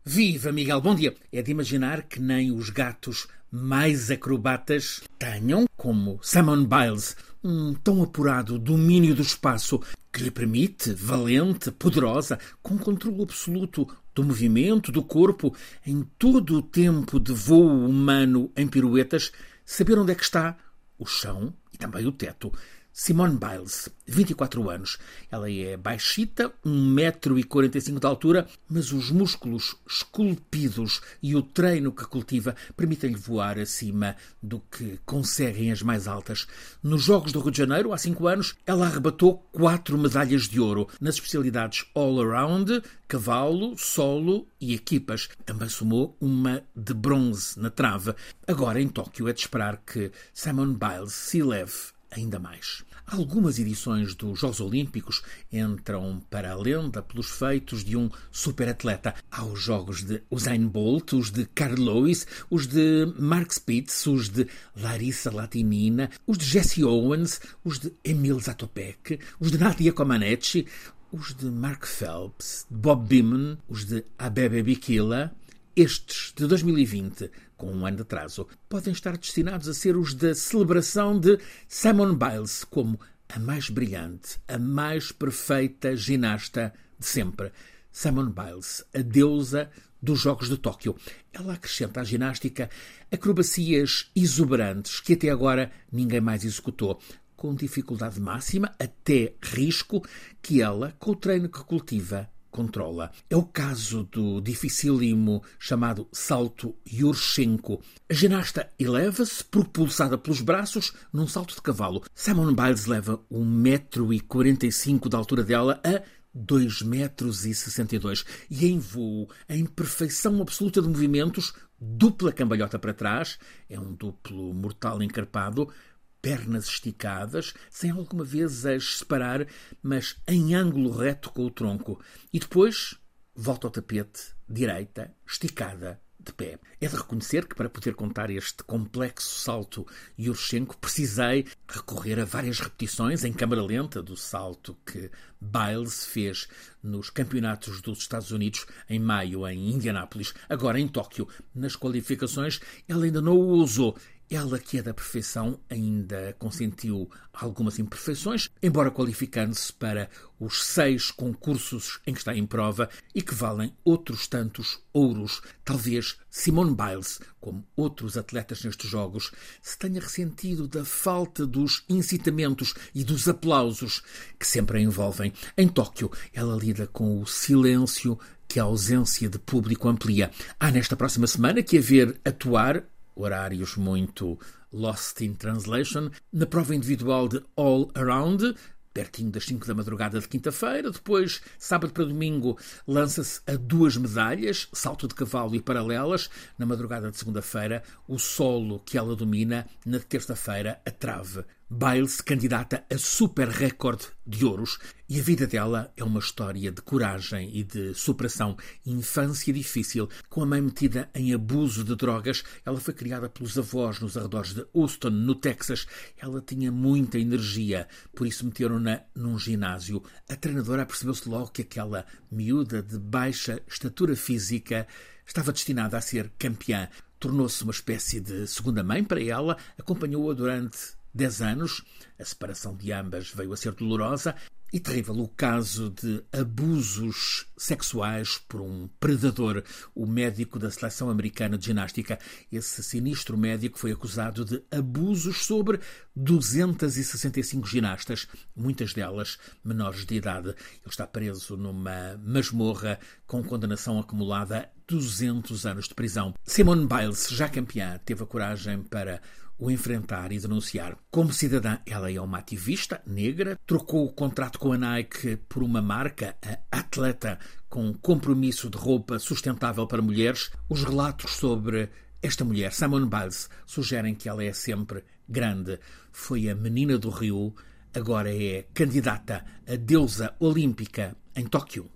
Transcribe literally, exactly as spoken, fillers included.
Viva, Miguel, bom dia. É de imaginar que nem os gatos mais acrobatas tenham, como Simone Biles, um tão apurado domínio do espaço que lhe permite, valente, poderosa, com controle absoluto do movimento, do corpo, em todo o tempo de voo humano em piruetas, saber onde é que está o chão e também o teto. Simone Biles, vinte e quatro anos. Ela é baixita, um metro e quarenta e cinco de altura, mas os músculos esculpidos e o treino que cultiva permitem-lhe voar acima do que conseguem as mais altas. Nos Jogos do Rio de Janeiro, há cinco anos, ela arrebatou quatro medalhas de ouro nas especialidades all-around, cavalo, solo e equipas. Também somou uma de bronze na trave. Agora, em Tóquio, é de esperar que Simone Biles se eleve ainda mais. Algumas edições dos Jogos Olímpicos entram para a lenda pelos feitos de um superatleta. Há os jogos de Usain Bolt, os de Carl Lewis, os de Mark Spitz, os de Larissa Latinina, os de Jesse Owens, os de Emil Zatopek, os de Nadia Comaneci, os de Mark Phelps, de Bob Beamon, os de Abebe Bikila. Estes, de dois mil e vinte, com um ano de atraso, podem estar destinados a ser os da celebração de Simone Biles como a mais brilhante, a mais perfeita ginasta de sempre. Simone Biles, a deusa dos Jogos de Tóquio. Ela acrescenta à ginástica acrobacias exuberantes que até agora ninguém mais executou, com dificuldade máxima, até risco, que ela, com o treino que cultiva, controla. É o caso do dificílimo chamado salto Yurchenko. A ginasta eleva-se, propulsada pelos braços, num salto de cavalo. Simone Biles leva um metro e quarenta e cinco da altura dela a dois metros e sessenta e dois. E em voo, em perfeição absoluta de movimentos, dupla cambalhota para trás, é um duplo mortal encarpado, pernas esticadas, sem alguma vez as separar, mas em ângulo reto com o tronco. E depois volta ao tapete, direita, esticada, de pé. É de reconhecer que para poder contar este complexo salto Yurchenko precisei recorrer a várias repetições em câmara lenta do salto que Biles fez nos campeonatos dos Estados Unidos em maio em Indianápolis. Agora em Tóquio, nas qualificações, ela ainda não o usou. Ela, que é da perfeição, ainda consentiu algumas imperfeições, embora qualificando-se para os seis concursos em que está em prova e que valem outros tantos ouros. Talvez Simone Biles, como outros atletas nestes Jogos, se tenha ressentido da falta dos incitamentos e dos aplausos que sempre a envolvem. Em Tóquio, ela lida com o silêncio que a ausência de público amplia. Há nesta próxima semana que a ver atuar, horários muito lost in translation, na prova individual de All Around, pertinho das cinco da madrugada de quinta-feira. Depois, sábado para domingo, lança-se a duas medalhas, salto de cavalo e paralelas. Na madrugada de segunda-feira, o solo que ela domina. Na terça-feira, a trave. Biles, candidata a super recorde de ouros. E a vida dela é uma história de coragem e de superação. Infância difícil, com a mãe metida em abuso de drogas. Ela foi criada pelos avós nos arredores de Houston, no Texas. Ela tinha muita energia, por isso meteram-na num ginásio. A treinadora percebeu-se logo que aquela miúda de baixa estatura física estava destinada a ser campeã. Tornou-se uma espécie de segunda mãe para ela, acompanhou-a durante dez anos. A separação de ambas veio a ser dolorosa e terrível o caso de abusos sexuais por um predador, o médico da seleção americana de ginástica. Esse sinistro médico foi acusado de abusos sobre duzentas e sessenta e cinco ginastas, muitas delas menores de idade. Ele está preso numa masmorra com condenação acumulada a duzentos anos de prisão. Simone Biles, já campeã, teve a coragem para o enfrentar e denunciar. Como cidadã, ela é uma ativista negra, trocou o contrato com a Nike por uma marca, a Atleta, com compromisso de roupa sustentável para mulheres. Os relatos sobre esta mulher, Simone Biles, sugerem que ela é sempre grande. Foi a menina do Rio, agora é candidata a deusa olímpica em Tóquio.